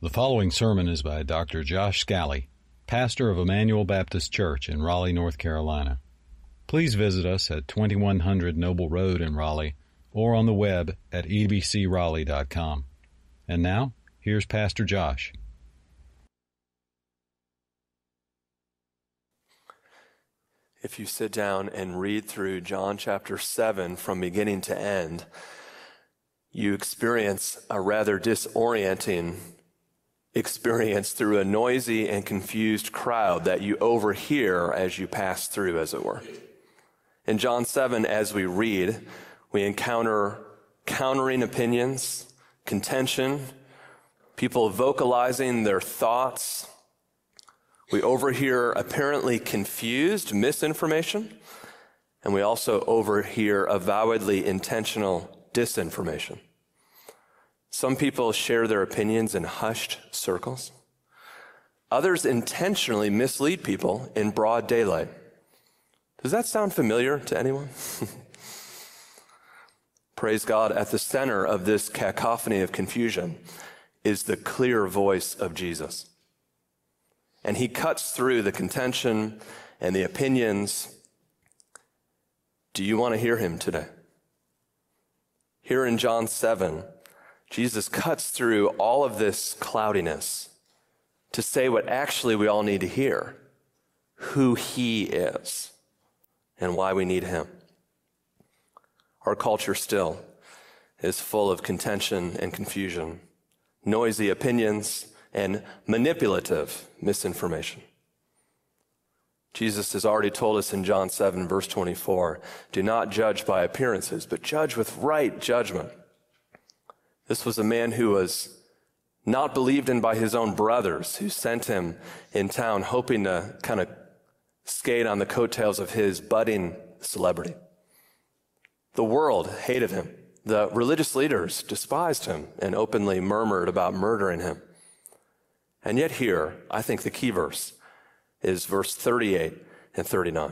The following sermon is by Dr. Josh Scally, pastor of Emmanuel Baptist Church in Raleigh, North Carolina. Please visit us at 2100 Noble Road in Raleigh or on the web at ebcraleigh.com. And now, here's Pastor Josh. If you sit down and read through John chapter 7 from beginning to end, you experience a rather disorienting experience through a noisy and confused crowd that you overhear as you pass through, as it were. In John 7, as we read, we encounter countering opinions, contention, people vocalizing their thoughts. We overhear apparently confused misinformation, and we also overhear avowedly intentional disinformation. Some people share their opinions in hushed circles. Others intentionally mislead people in broad daylight. Does that sound familiar to anyone? Praise God, at the center of this cacophony of confusion is the clear voice of Jesus. And he cuts through the contention and the opinions. Do you want to hear him today? Here in John 7, Jesus cuts through all of this cloudiness to say what actually we all need to hear, who he is and why we need him. Our culture still is full of contention and confusion, noisy opinions, and manipulative misinformation. Jesus has already told us in John 7, verse 24, do not judge by appearances, but judge with right judgment. This was a man who was not believed in by his own brothers, who sent him in town hoping to kind of skate on the coattails of his budding celebrity. The world hated him. The religious leaders despised him and openly murmured about murdering him. And yet here, I think the key verse is verse 38 and 39.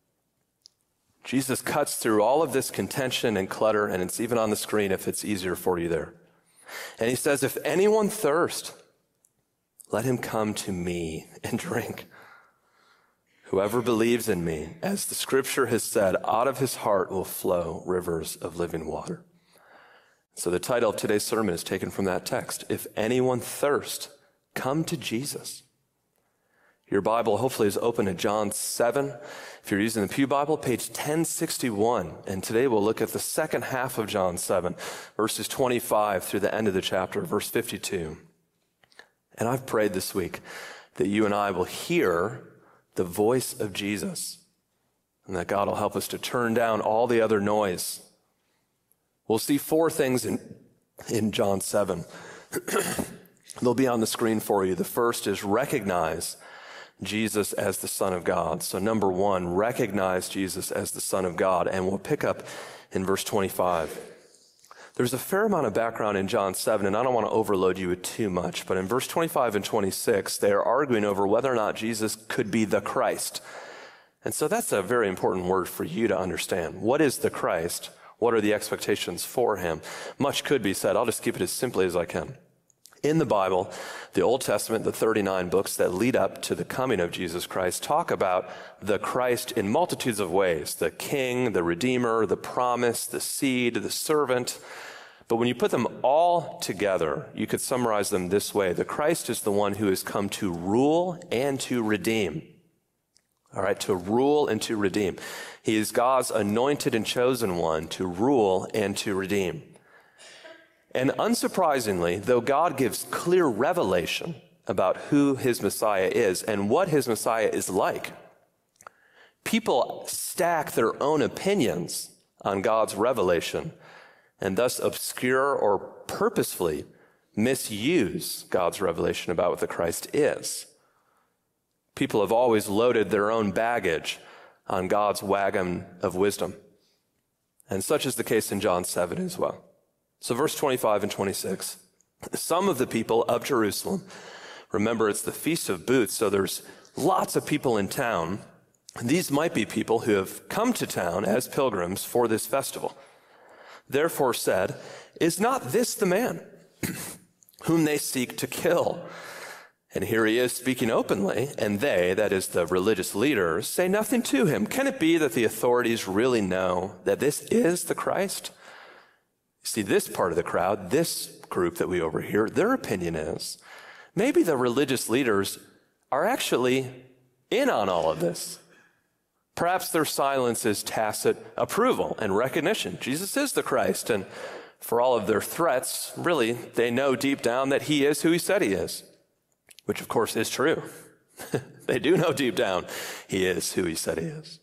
Jesus cuts through all of this contention and clutter, and it's even on the screen if it's easier for you there. And he says, if anyone thirst, let him come to me and drink. Whoever believes in me, as the scripture has said, out of his heart will flow rivers of living water. So the title of today's sermon is taken from that text. If anyone thirst, come to Jesus. Your Bible hopefully is open to John 7. If you're using the Pew Bible, page 1061. And today we'll look at the second half of John 7, verses 25 through the end of the chapter, verse 52. And I've prayed this week that you and I will hear the voice of Jesus, and that God will help us to turn down all the other noise. We'll see four things in John 7. They'll be on the screen for you. The first is recognize Jesus as the Son of God. So number one, recognize Jesus as the Son of God. And we'll pick up in verse 25. There's a fair amount of background in John 7, and I don't want to overload you with too much. But in verse 25 and 26, they are arguing over whether or not Jesus could be the Christ. And so that's a very important word for you to understand. What is the Christ? What are the expectations for him? Much could be said. I'll just keep it as simply as I can. In the Bible, the Old Testament, the 39 books that lead up to the coming of Jesus Christ, talk about the Christ in multitudes of ways. The King, the Redeemer, the promise, the seed, the servant. But when you put them all together, you could summarize them this way. The Christ is the one who has come to rule and to redeem. All right, to rule and to redeem. He is God's anointed and chosen one to rule and to redeem. And unsurprisingly, though God gives clear revelation about who his Messiah is and what his Messiah is like, people stack their own opinions on God's revelation and thus obscure or purposefully misuse God's revelation about what the Christ is. People have always loaded their own baggage on God's wagon of wisdom. And such is the case in John 7 as well. So verse 25 and 26, some of the people of Jerusalem, remember it's the Feast of Booths, so there's lots of people in town. These might be people who have come to town as pilgrims for this festival. Therefore said, is not this the man whom they seek to kill. And here he is speaking openly, and they, that is the religious leaders, say nothing to him. Can it be that the authorities really know that this is the Christ? You see, this part of the crowd, this group that we overhear, their opinion is, maybe the religious leaders are actually in on all of this. Perhaps their silence is tacit approval and recognition. Jesus is the Christ, and for all of their threats, really, they know deep down that he is who he said he is, which of course is true. They do know deep down he is who he said he is.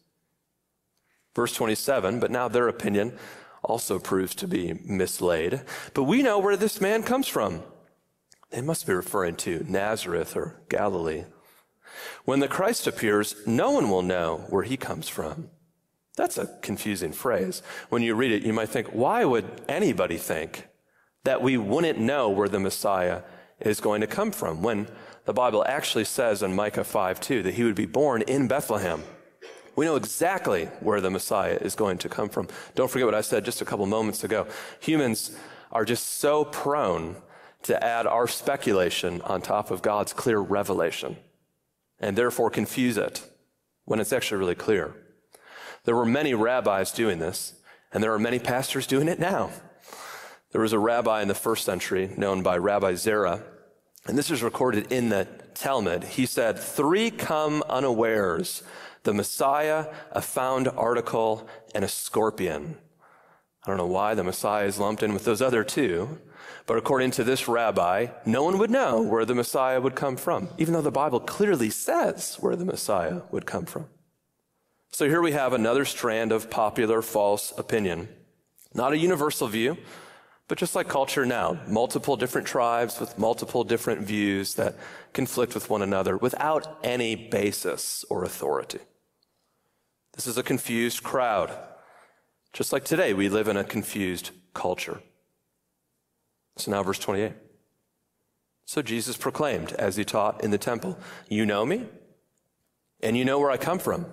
Verse 27, but now their opinion also proves to be mislaid. But we know where this man comes from. They must be referring to Nazareth or Galilee. When the Christ appears, no one will know where he comes from. That's a confusing phrase. When you read it, you might think, why would anybody think that we wouldn't know where the Messiah is going to come from, when the Bible actually says in Micah 5:2 that he would be born in Bethlehem? We know exactly where the Messiah is going to come from. Don't forget what I said just a couple moments ago. Humans are just so prone to add our speculation on top of God's clear revelation, and therefore confuse it when it's actually really clear. There were many rabbis doing this, and there are many pastors doing it now. There was a rabbi in the first century known by Rabbi Zerah, and this is recorded in the Talmud. He said, 3 come unawares, the Messiah, a found article, and a scorpion. I don't know why the Messiah is lumped in with those other 2, but according to this rabbi, no one would know where the Messiah would come from, even though the Bible clearly says where the Messiah would come from. So here we have another strand of popular false opinion. Not a universal view, but just like culture now, multiple different tribes with multiple different views that conflict with one another without any basis or authority. This is a confused crowd. Just like today, we live in a confused culture. So now verse 28. So Jesus proclaimed as he taught in the temple, you know me, and you know where I come from.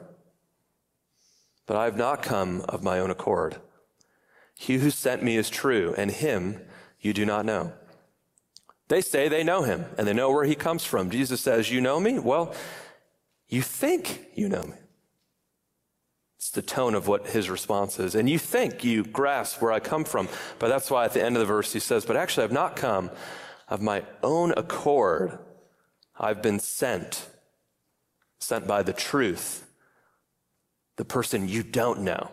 But I have not come of my own accord. He who sent me is true, and him you do not know. They say they know him, and they know where he comes from. Jesus says, you know me? Well, you think you know me. It's the tone of what his response is. And you think you grasp where I come from. But that's why at the end of the verse he says, but actually I've not come of my own accord. I've been sent by the truth, the person you don't know.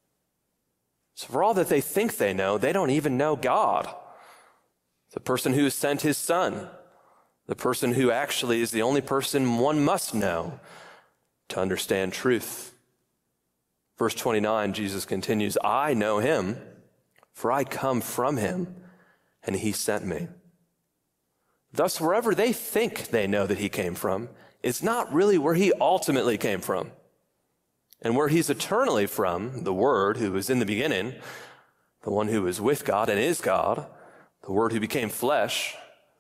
So for all that they think they know, they don't even know God. The person who sent his son, the person who actually is the only person one must know to understand truth. Verse 29, Jesus continues, I know him, for I come from him, and he sent me. Thus, wherever they think they know that he came from, is not really where he ultimately came from. And where he's eternally from, the Word who was in the beginning, the one who was with God and is God, the Word who became flesh,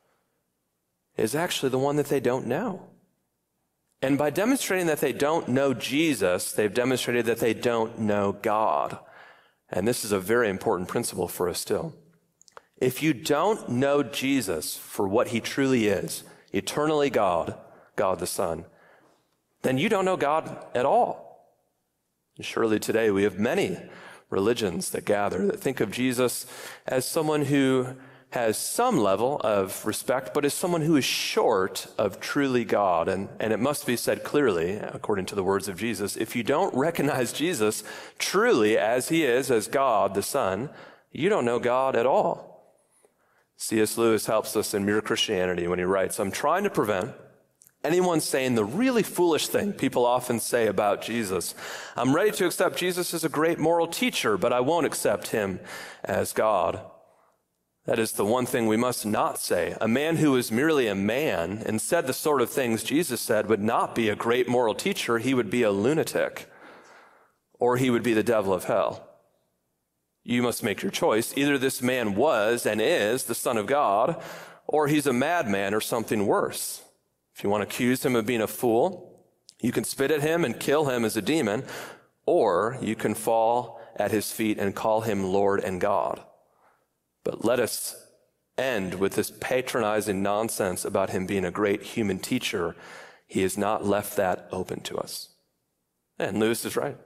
is actually the one that they don't know. And by demonstrating that they don't know Jesus, they've demonstrated that they don't know God. And this is a very important principle for us still. If you don't know Jesus for what he truly is, eternally God, God the Son, then you don't know God at all. And surely today we have many religions that gather that think of Jesus as someone who has some level of respect, but is someone who is short of truly God. And it must be said clearly, according to the words of Jesus, if you don't recognize Jesus truly as he is, as God the Son, you don't know God at all. C.S. Lewis helps us in Mere Christianity when he writes, I'm trying to prevent anyone saying the really foolish thing people often say about Jesus. I'm ready to accept Jesus as a great moral teacher, but I won't accept him as God. That is the one thing we must not say. A man who is merely a man and said the sort of things Jesus said would not be a great moral teacher. He would be a lunatic, or he would be the devil of hell. You must make your choice. Either this man was and is the Son of God, or he's a madman or something worse. If you want to accuse him of being a fool, you can spit at him and kill him as a demon, or you can fall at his feet and call him Lord and God. But let us end with this patronizing nonsense about him being a great human teacher, he has not left that open to us. And Lewis is right.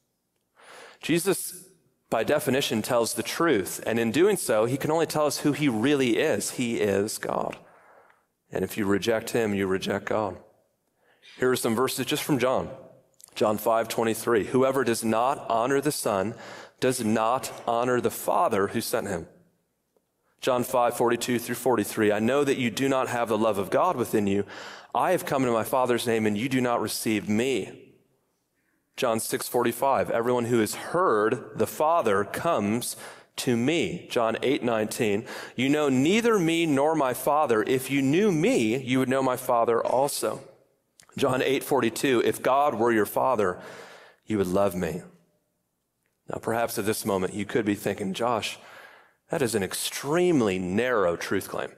Jesus, by definition, tells the truth, and in doing so, he can only tell us who he really is. He is God. And if you reject him, you reject God. Here are some verses just from John. John 5:23. Whoever does not honor the Son does not honor the Father who sent him. John 5:42 through 43. I know that you do not have the love of God within you. I have come in my Father's name, and you do not receive me. John 6:45. Everyone who has heard the Father comes to me. John 8:19. You know neither me nor my Father. If you knew me, you would know my Father also. John 8:42. If God were your Father, you would love me. Now, perhaps at this moment, you could be thinking, Josh, that is an extremely narrow truth claim.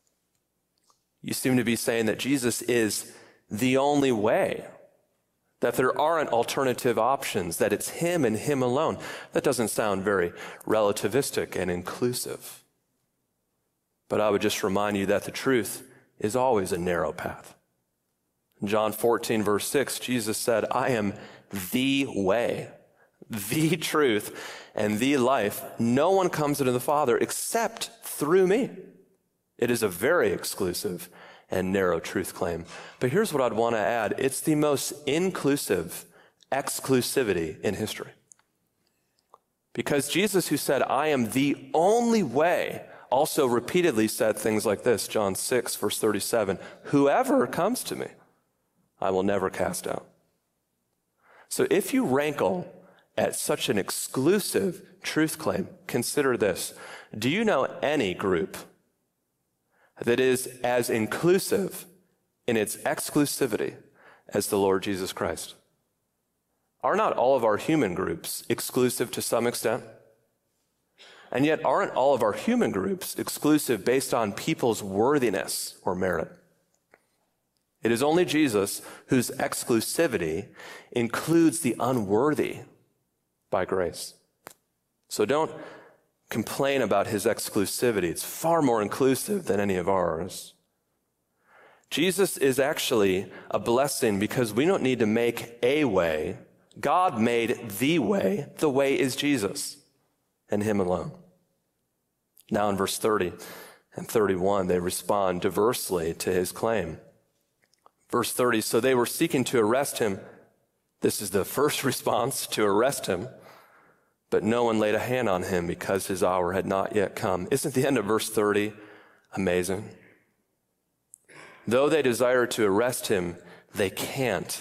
You seem to be saying that Jesus is the only way, that there aren't alternative options, that it's him and him alone. That doesn't sound very relativistic and inclusive. But I would just remind you that the truth is always a narrow path. In John 14, verse 6, Jesus said, I am the way, the truth, and the life. No one comes into the Father except through me. It is a very exclusive and narrow truth claim. But here's what I'd want to add. It's the most inclusive exclusivity in history. Because Jesus, who said, I am the only way, also repeatedly said things like this, John 6, verse 37, whoever comes to me, I will never cast out. So if you rankle at such an exclusive truth claim, consider this. Do you know any group that is as inclusive in its exclusivity as the Lord Jesus Christ? Are not all of our human groups exclusive to some extent? And yet, aren't all of our human groups exclusive based on people's worthiness or merit? It is only Jesus whose exclusivity includes the unworthy by grace. So don't complain about his exclusivity. It's far more inclusive than any of ours. Jesus is actually a blessing because we don't need to make a way. God made the way. The way is Jesus and him alone. Now in verse 30 and 31, they respond diversely to his claim. Verse 30, so they were seeking to arrest him. This is the first response, to arrest him. But no one laid a hand on him because his hour had not yet come. Isn't the end of verse 30 amazing? Though they desire to arrest him, they can't.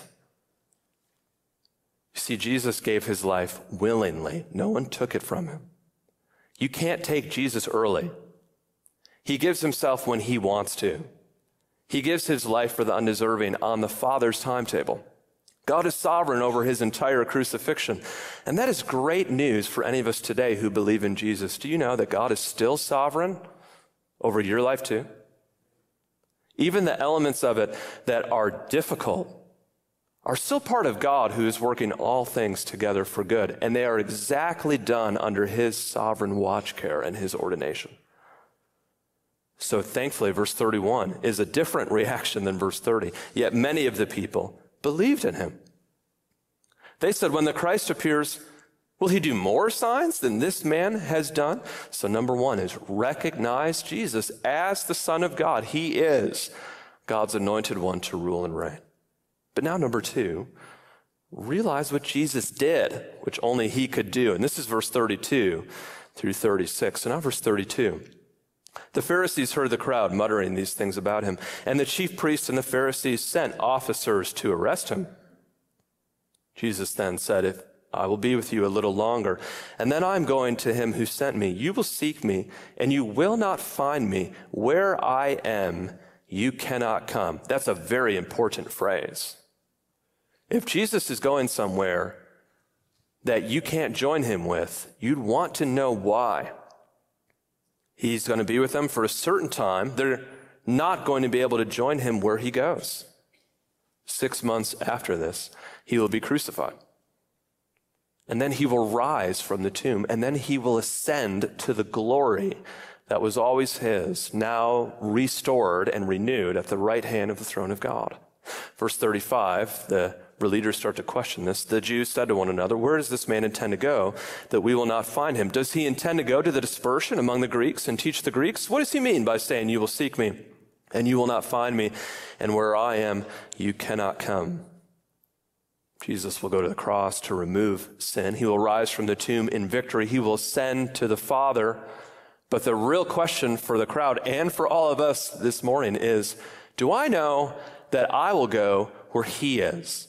You see, Jesus gave his life willingly. No one took it from him. You can't take Jesus early. He gives himself when he wants to. He gives his life for the undeserving on the Father's timetable. God is sovereign over his entire crucifixion. And that is great news for any of us today who believe in Jesus. Do you know that God is still sovereign over your life too? Even the elements of it that are difficult are still part of God who is working all things together for good. And they are exactly done under his sovereign watch care and his ordination. So thankfully, verse 31 is a different reaction than verse 30. Yet many of the people believed in him. They said, when the Christ appears, will he do more signs than this man has done? So number one is recognize Jesus as the Son of God. He is God's anointed one to rule and reign. But now number two, realize what Jesus did, which only he could do. And this is verse 32 through 36. So now verse 32. The Pharisees heard the crowd muttering these things about him, and the chief priests and the Pharisees sent officers to arrest him. Jesus then said, if I will be with you a little longer, and then I'm going to him who sent me. You will seek me, and you will not find me. Where I am, you cannot come. That's a very important phrase. If Jesus is going somewhere that you can't join him with, you'd want to know why. He's going to be with them for a certain time. They're not going to be able to join him where he goes. 6 months after this, he will be crucified. And then he will rise from the tomb, and then he will ascend to the glory that was always his, now restored and renewed at the right hand of the throne of God. Verse 35, the leaders start to question this. The Jews said to one another, where does this man intend to go that we will not find him? Does he intend to go to the dispersion among the Greeks and teach the Greeks? What does he mean by saying, you will seek me and you will not find me, and where I am, you cannot come? Jesus will go to the cross to remove sin. He will rise from the tomb in victory. He will ascend to the Father. But the real question for the crowd and for all of us this morning is, do I know that I will go where he is?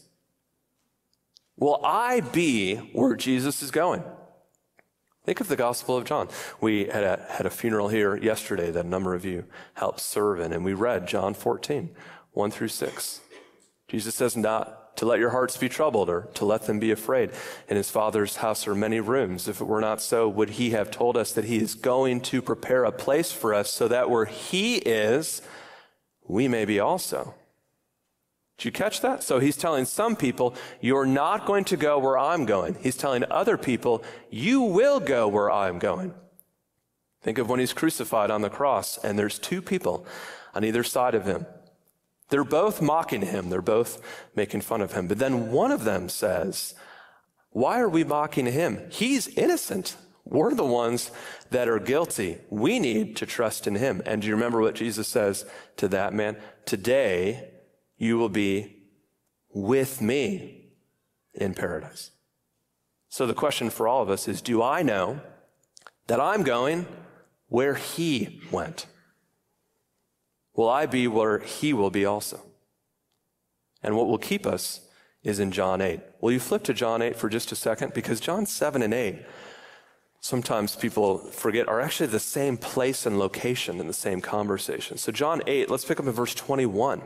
Will I be where Jesus is going? Think of the Gospel of John. We had a funeral here yesterday that a number of you helped serve in, and we read John 14, 1 through 6. Jesus says not to let your hearts be troubled or to let them be afraid. In his Father's house are many rooms. If it were not so, would he have told us that he is going to prepare a place for us so that where he is, we may be also? Did you catch that? So he's telling some people, you're not going to go where I'm going. He's telling other people, you will go where I'm going. Think of when he's crucified on the cross, and there's two people on either side of him. They're both mocking him. They're both making fun of him. But then one of them says, why are we mocking him? He's innocent. We're the ones that are guilty. We need to trust in him. And do you remember what Jesus says to that man? Today, you will be with me in paradise. So the question for all of us is, do I know that I'm going where he went? Will I be where he will be also? And what will keep us is in John 8. Will you flip to John 8 for just a second? Because John 7 and 8, sometimes people forget, are actually the same place and location in the same conversation. So John 8, let's pick up in verse 21.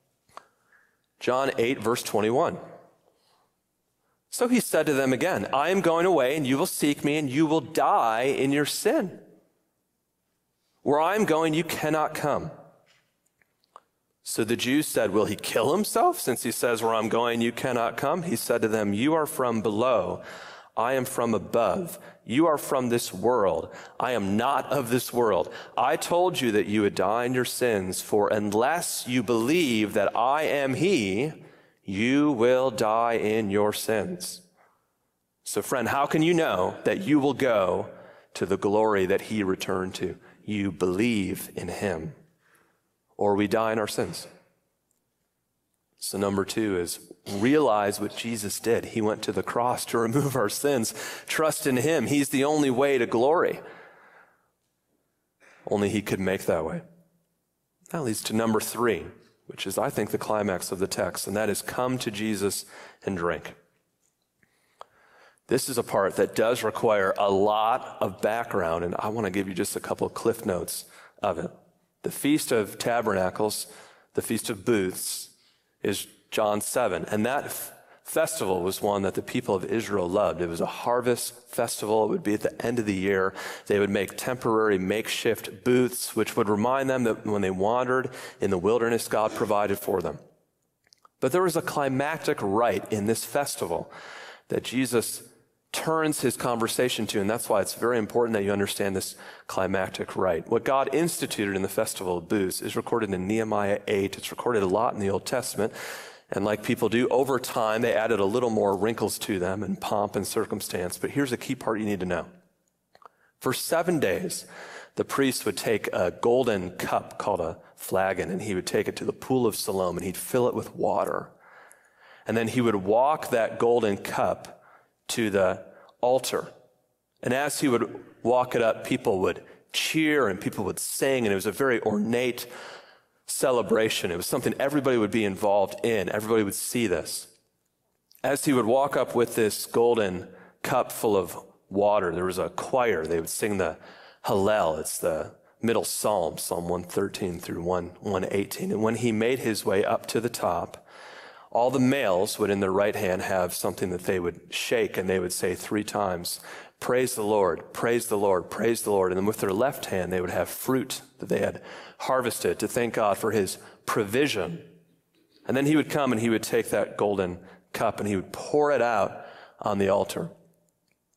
John 8, verse 21. So he said to them again, I am going away, and you will seek me, and you will die in your sin. Where I am going, you cannot come. So the Jews said, will he kill himself, since he says, where I'm going, you cannot come? He said to them, you are from below. I am from above. You are from this world. I am not of this world. I told you that you would die in your sins, for unless you believe that I am he, you will die in your sins. So friend, how can you know that you will go to the glory that he returned to? You believe in him, or we die in our sins. So number 2 is realize what Jesus did. He went to the cross to remove our sins. Trust in him. He's the only way to glory. Only he could make that way. That leads to number 3, which is, I think, the climax of the text, and that is come to Jesus and drink. This is a part that does require a lot of background, and I want to give you just a couple of cliff notes of it. The Feast of Tabernacles, the Feast of Booths, is John 7. And that festival was one that the people of Israel loved. It was a harvest festival. It would be at the end of the year. They would make temporary makeshift booths, which would remind them that when they wandered in the wilderness, God provided for them. But there was a climactic rite in this festival that Jesus turns his conversation to, and that's why it's very important that you understand this climactic rite. What God instituted in the Festival of Booths is recorded in Nehemiah 8. It's recorded a lot in the Old Testament, and like people do, over time, they added a little more wrinkles to them and pomp and circumstance. But here's a key part you need to know. For 7 days, the priest would take a golden cup called a flagon, and he would take it to the pool of Siloam, and he'd fill it with water. And then he would walk that golden cup to the altar. And as he would walk it up, people would cheer and people would sing, and it was a very ornate celebration. It was something everybody would be involved in. Everybody would see this. As he would walk up with this golden cup full of water, there was a choir. They would sing the Hallel. It's the middle psalm, Psalm 113 through 118. And when he made his way up to the top, all the males would in their right hand have something that they would shake, and they would say 3 times, praise the Lord, praise the Lord, praise the Lord. And then with their left hand, they would have fruit that they had harvested to thank God for his provision. And then he would come and he would take that golden cup and he would pour it out on the altar.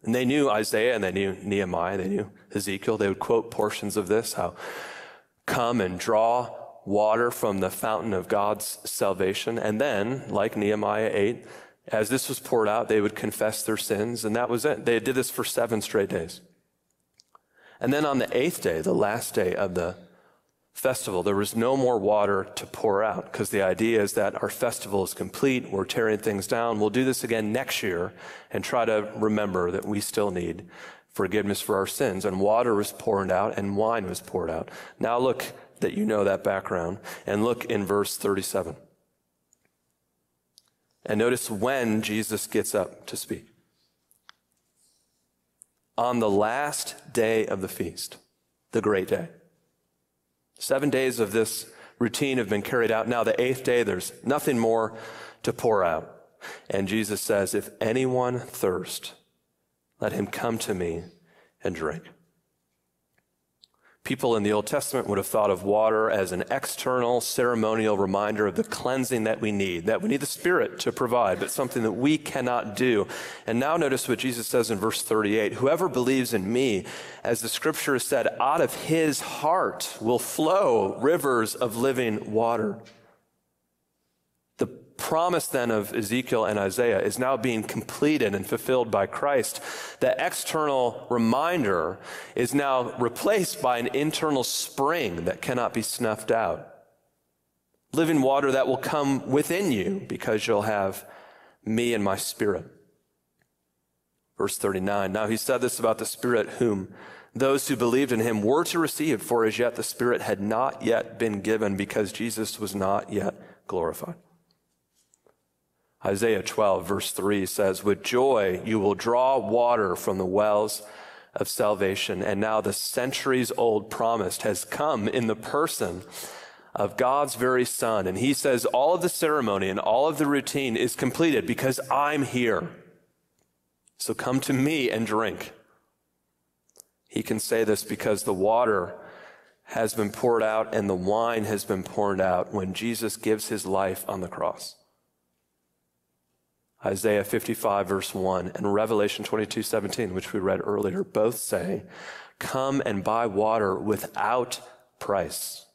And they knew Isaiah and they knew Nehemiah, they knew Ezekiel. They would quote portions of this, how come and draw water from the fountain of God's salvation. And then, like Nehemiah 8, as this was poured out, they would confess their sins, and that was it. They did this for 7 straight days. And then on the 8th day, the last day of the festival, there was no more water to pour out, because the idea is that our festival is complete, we're tearing things down, we'll do this again next year and try to remember that we still need forgiveness for our sins. And water was poured out and wine was poured out. Now look that you know that background, and look in verse 37. And notice when Jesus gets up to speak. On the last day of the feast, the great day. 7 days of this routine have been carried out. Now the 8th day, there's nothing more to pour out. And Jesus says, if anyone thirst, let him come to me and drink. People in the Old Testament would have thought of water as an external ceremonial reminder of the cleansing that we need the Spirit to provide, but something that we cannot do. And now notice what Jesus says in verse 38, whoever believes in me, as the scripture has said, out of his heart will flow rivers of living water. The promise then of Ezekiel and Isaiah is now being completed and fulfilled by Christ. The external reminder is now replaced by an internal spring that cannot be snuffed out. Living water that will come within you because you'll have me and my Spirit. Verse 39, now he said this about the Spirit whom those who believed in him were to receive, for as yet the Spirit had not yet been given because Jesus was not yet glorified. Isaiah 12, verse 3 says, with joy you will draw water from the wells of salvation. And now the centuries-old promise has come in the person of God's very Son. And he says all of the ceremony and all of the routine is completed because I'm here. So come to me and drink. He can say this because the water has been poured out and the wine has been poured out when Jesus gives his life on the cross. Isaiah 55, verse 1, and Revelation 22:17, which we read earlier, both say, come and buy water without price,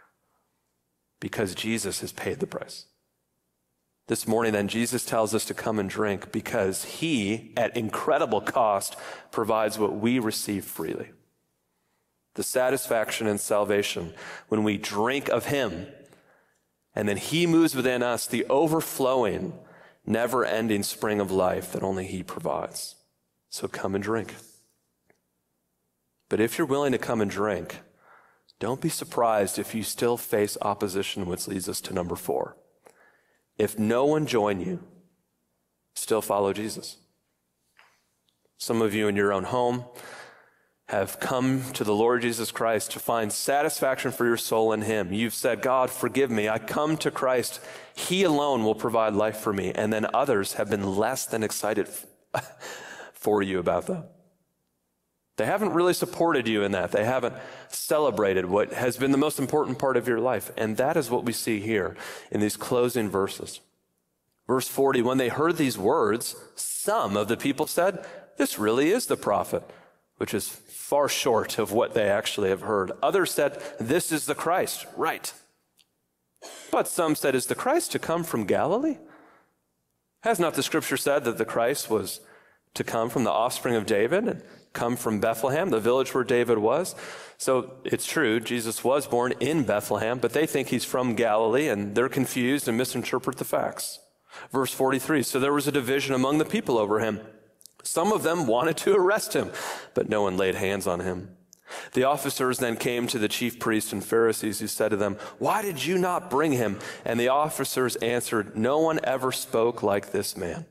because Jesus has paid the price. This morning, then, Jesus tells us to come and drink because he, at incredible cost, provides what we receive freely. The satisfaction and salvation when we drink of him, and then he moves within us the overflowing, never-ending spring of life that only he provides. So come and drink. But if you're willing to come and drink, don't be surprised if you still face opposition, which leads us to number 4. If no one join you, still follow Jesus. Some of you in your own home have come to the Lord Jesus Christ to find satisfaction for your soul in him. You've said, God, forgive me. I come to Christ. He alone will provide life for me. And then others have been less than excited for you about that. They haven't really supported you in that. They haven't celebrated what has been the most important part of your life. And that is what we see here in these closing verses. Verse 40, when they heard these words, some of the people said, this really is the prophet, which is far short of what they actually have heard. Others said, this is the Christ, right? But some said, is the Christ to come from Galilee? Has not the scripture said that the Christ was to come from the offspring of David and come from Bethlehem, the village where David was? So it's true, Jesus was born in Bethlehem, but they think he's from Galilee, and they're confused and misinterpret the facts. Verse 43, so there was a division among the people over him. Some of them wanted to arrest him, but no one laid hands on him. The officers then came to the chief priests and Pharisees, who said to them, why did you not bring him? And the officers answered, no one ever spoke like this man.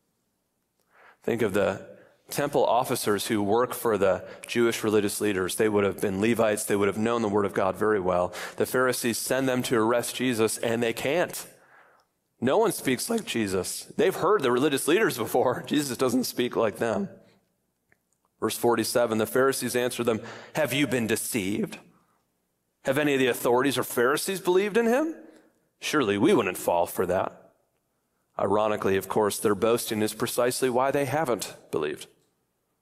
Think of the temple officers who work for the Jewish religious leaders. They would have been Levites. They would have known the word of God very well. The Pharisees send them to arrest Jesus, and they can't. No one speaks like Jesus. They've heard the religious leaders before. Jesus doesn't speak like them. Verse 47, the Pharisees answered them, have you been deceived? Have any of the authorities or Pharisees believed in him? Surely we wouldn't fall for that. Ironically, of course, their boasting is precisely why they haven't believed.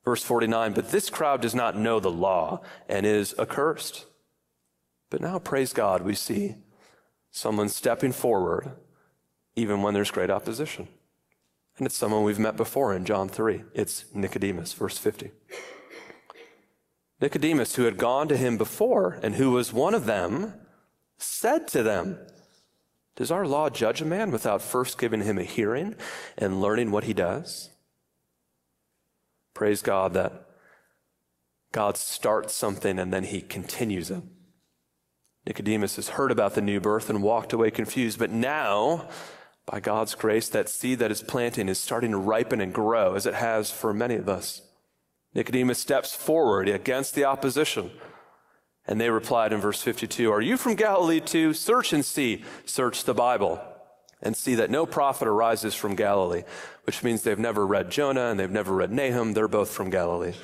Verse 49, but this crowd does not know the law and is accursed. But now, praise God, we see someone stepping forward even when there's great opposition. And it's someone we've met before in John 3. It's Nicodemus, verse 50. Nicodemus, who had gone to him before and who was one of them, said to them, does our law judge a man without first giving him a hearing and learning what he does? Praise God that God starts something and then he continues it. Nicodemus has heard about the new birth and walked away confused, but now, by God's grace, that seed that is planting is starting to ripen and grow, as it has for many of us. Nicodemus steps forward against the opposition, and they replied in verse 52, are you from Galilee too? Search and see. Search the Bible and see that no prophet arises from Galilee, which means they've never read Jonah and they've never read Nahum. They're both from Galilee.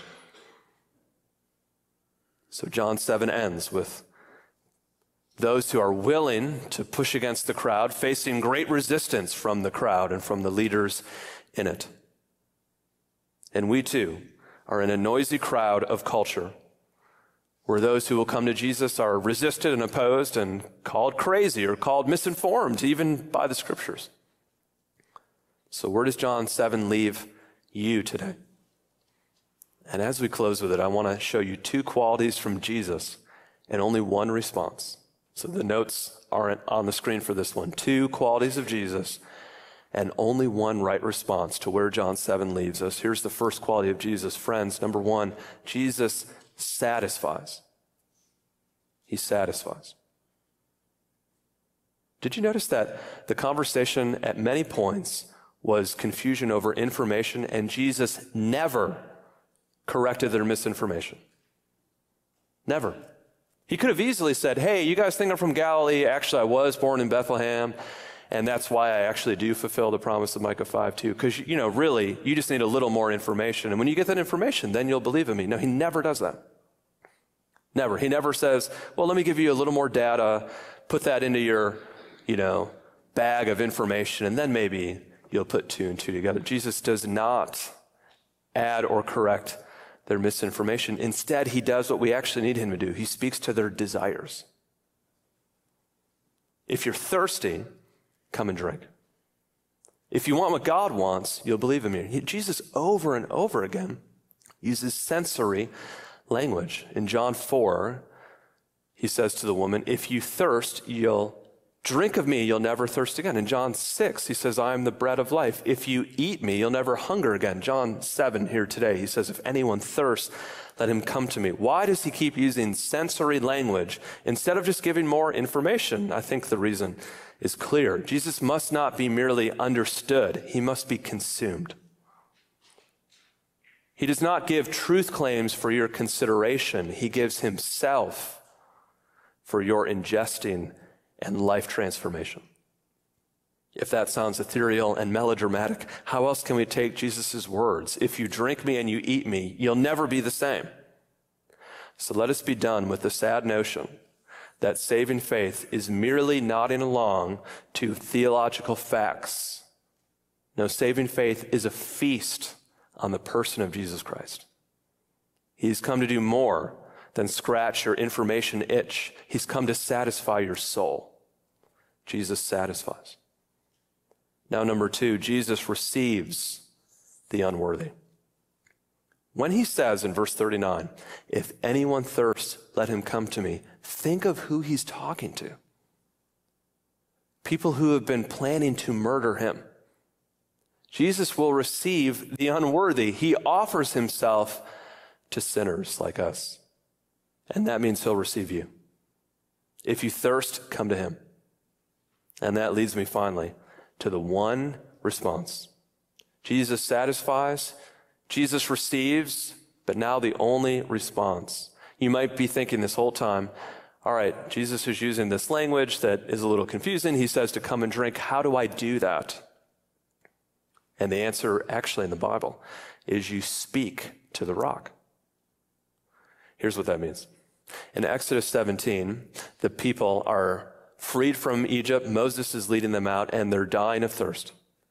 So John 7 ends with those who are willing to push against the crowd, facing great resistance from the crowd and from the leaders in it. And we too are in a noisy crowd of culture where those who will come to Jesus are resisted and opposed and called crazy or called misinformed, even by the scriptures. So where does John 7 leave you today? And as we close with it, I want to show you two qualities from Jesus and only one response. So the notes aren't on the screen for this one. Two qualities of Jesus and only one right response to where John 7 leaves us. Here's the first quality of Jesus. Friends, number one, Jesus satisfies. He satisfies. Did you notice that the conversation at many points was confusion over information, and Jesus never corrected their misinformation? Never. He could have easily said, hey, you guys think I'm from Galilee. Actually, I was born in Bethlehem, and that's why I actually do fulfill the promise of Micah 5:2. Because, really, you just need a little more information. And when you get that information, then you'll believe in me. No, he never does that. Never. He never says, well, let me give you a little more data, put that into your, bag of information, and then maybe you'll put two and two together. Jesus does not add or correct their misinformation. Instead, he does what we actually need him to do. He speaks to their desires. If you're thirsty, come and drink. If you want what God wants, you'll believe in me. Jesus over and over again uses sensory language. In John 4, he says to the woman, if you thirst, you'll drink of me, you'll never thirst again. In John 6, he says, I am the bread of life. If you eat me, you'll never hunger again. John 7 here today, he says, if anyone thirsts, let him come to me. Why does he keep using sensory language instead of just giving more information? I think the reason is clear. Jesus must not be merely understood. He must be consumed. He does not give truth claims for your consideration. He gives himself for your ingesting and life transformation. If that sounds ethereal and melodramatic, how else can we take Jesus' words? If you drink me and you eat me, you'll never be the same. So let us be done with the sad notion that saving faith is merely nodding along to theological facts. No, saving faith is a feast on the person of Jesus Christ. He's come to do more than scratch your information itch. He's come to satisfy your soul. Jesus satisfies. Now, number two, Jesus receives the unworthy. When he says in verse 39, if anyone thirsts, let him come to me, think of who he's talking to. People who have been planning to murder him. Jesus will receive the unworthy. He offers himself to sinners like us. And that means he'll receive you. If you thirst, come to him. And that leads me finally to the one response. Jesus satisfies, Jesus receives, but now the only response. You might be thinking this whole time, all right, Jesus is using this language that is a little confusing. He says to come and drink. How do I do that? And the answer actually in the Bible is you speak to the rock. Here's what that means. In Exodus 17, the people are freed from Egypt. Moses is leading them out, and they're dying of thirst.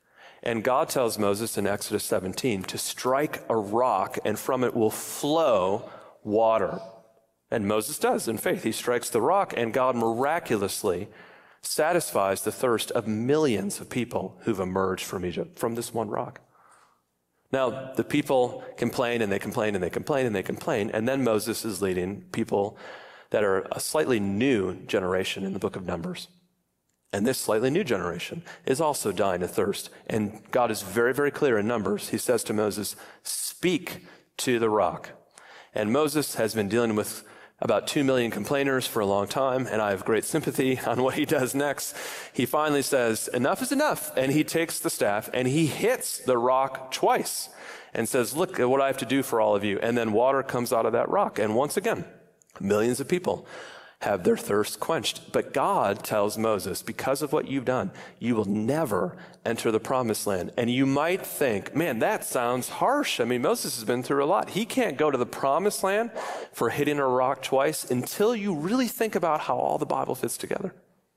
And God tells Moses in Exodus 17 to strike a rock, and from it will flow water. And Moses does in faith. He strikes the rock, and God miraculously satisfies the thirst of millions of people who've emerged from Egypt from this one rock. Now, the people complain and they complain and they complain and they complain, and then Moses is leading people that are a slightly new generation in the book of Numbers. And this slightly new generation is also dying of thirst. And God is very, very clear in Numbers. He says to Moses, speak to the rock. And Moses has been dealing with about 2 million complainers for a long time, and I have great sympathy on what he does next. He finally says, enough is enough. And he takes the staff and he hits the rock twice and says, look at what I have to do for all of you. And then water comes out of that rock. And once again, millions of people have their thirst quenched. But God tells Moses, because of what you've done, you will never enter the promised land. And you might think, man, that sounds harsh. I mean, Moses has been through a lot. He can't go to the promised land for hitting a rock twice until you really think about how all the Bible fits together.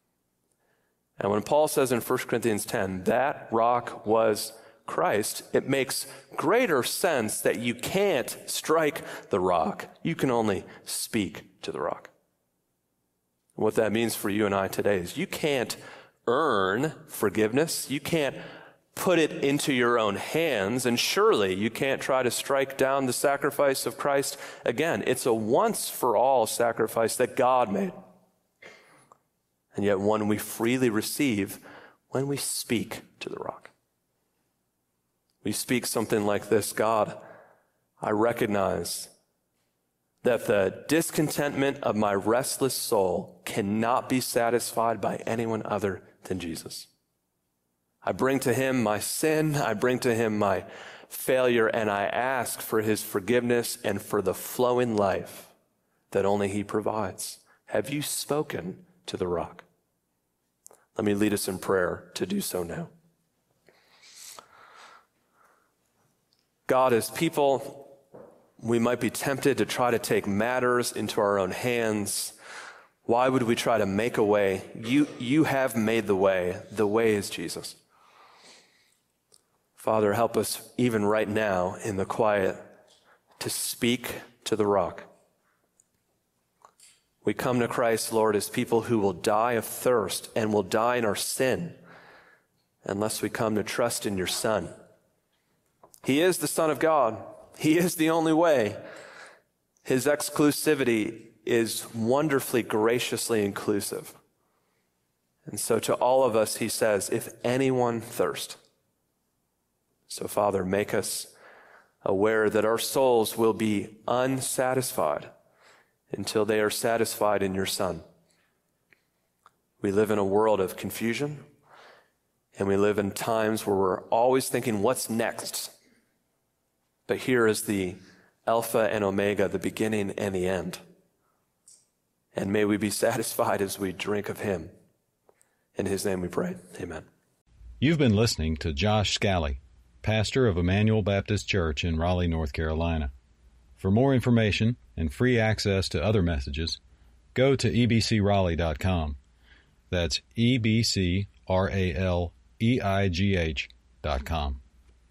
And when Paul says in 1 Corinthians 10, that rock was Christ, it makes greater sense that you can't strike the rock. You can only speak to the rock. What that means for you and I today is you can't earn forgiveness. You can't put it into your own hands, and surely you can't try to strike down the sacrifice of Christ again. It's a once-for-all sacrifice that God made, and yet one we freely receive when we speak to the rock. We speak something like this: God, I recognize that the discontentment of my restless soul cannot be satisfied by anyone other than Jesus. I bring to him my sin, I bring to him my failure, and I ask for his forgiveness and for the flowing life that only he provides. Have you spoken to the rock? Let me lead us in prayer to do so now. God, as people, we might be tempted to try to take matters into our own hands. Why would we try to make a way? You have made the way. The way is Jesus. Father, help us even right now in the quiet to speak to the rock. We come to Christ, Lord, as people who will die of thirst and will die in our sin unless we come to trust in your Son. He is the Son of God. He is the only way. His exclusivity is wonderfully, graciously inclusive. And so to all of us, he says, if anyone thirst. So Father, make us aware that our souls will be unsatisfied until they are satisfied in your Son. We live in a world of confusion, and we live in times where we're always thinking, what's next? But here is the Alpha and Omega, the beginning and the end. And may we be satisfied as we drink of him. In his name we pray. Amen. You've been listening to Josh Scally, pastor of Emmanuel Baptist Church in Raleigh, North Carolina. For more information and free access to other messages, go to ebcraleigh.com. That's ebcraleigh.com.